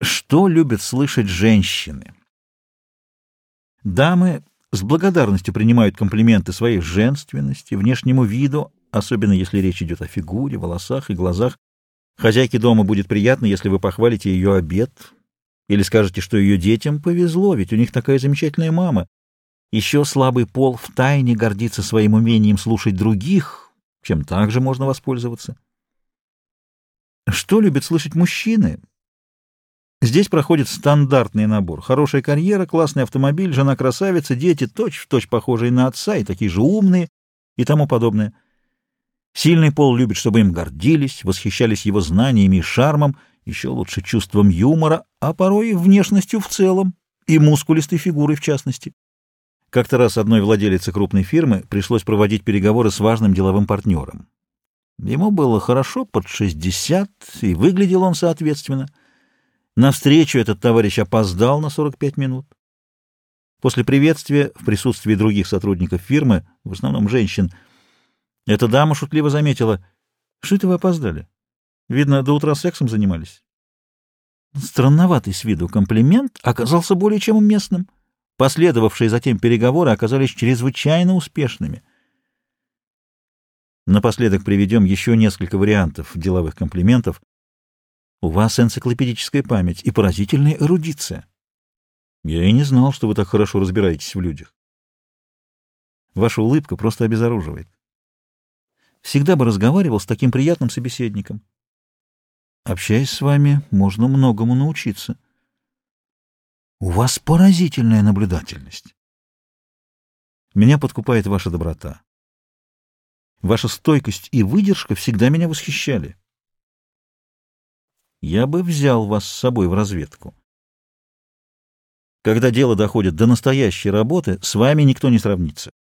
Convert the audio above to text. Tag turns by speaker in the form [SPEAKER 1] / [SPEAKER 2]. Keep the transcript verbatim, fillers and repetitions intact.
[SPEAKER 1] Что любят слышать женщины? Дамы с благодарностью принимают комплименты своей женственности, внешнему виду, особенно если речь идет о фигуре, волосах и глазах. Хозяйке дома будет приятно, если вы похвалите ее обед или скажете, что ее детям повезло, ведь у них такая замечательная мама. Еще слабый пол втайне гордится своим умением слушать других, чем также можно воспользоваться. Что любят слышать мужчины? Здесь проходит стандартный набор. Хорошая карьера, классный автомобиль, жена-красавица, дети точь-в-точь похожие на отца и такие же умные и тому подобное. Сильный пол любит, чтобы им гордились, восхищались его знаниями и шармом, еще лучше чувством юмора, а порой и внешностью в целом, и мускулистой фигурой в частности. Как-то раз одной владелице крупной фирмы пришлось проводить переговоры с важным деловым партнером. Ему было хорошо под шестьдесят, и выглядел он соответственно. На встречу этот товарищ опоздал на сорок пять минут. После приветствия в присутствии других сотрудников фирмы, в основном женщин, эта дама шутливо заметила: «Что это вы опоздали? Видно, до утра сексом занимались». Странноватый с виду комплимент оказался более чем уместным. Последовавшие затем переговоры оказались чрезвычайно успешными. Напоследок приведем еще несколько вариантов деловых комплиментов. У вас энциклопедическая память и поразительная эрудиция. Я и не знал, что вы так хорошо разбираетесь в людях. Ваша улыбка просто обезоруживает. Всегда бы разговаривал с таким приятным собеседником. Общаясь с вами, можно многому научиться. У вас поразительная наблюдательность. Меня подкупает ваша доброта. Ваша стойкость и выдержка всегда меня восхищали. Я бы взял вас с собой в разведку. Когда дело доходит до настоящей работы, с вами никто не сравнится.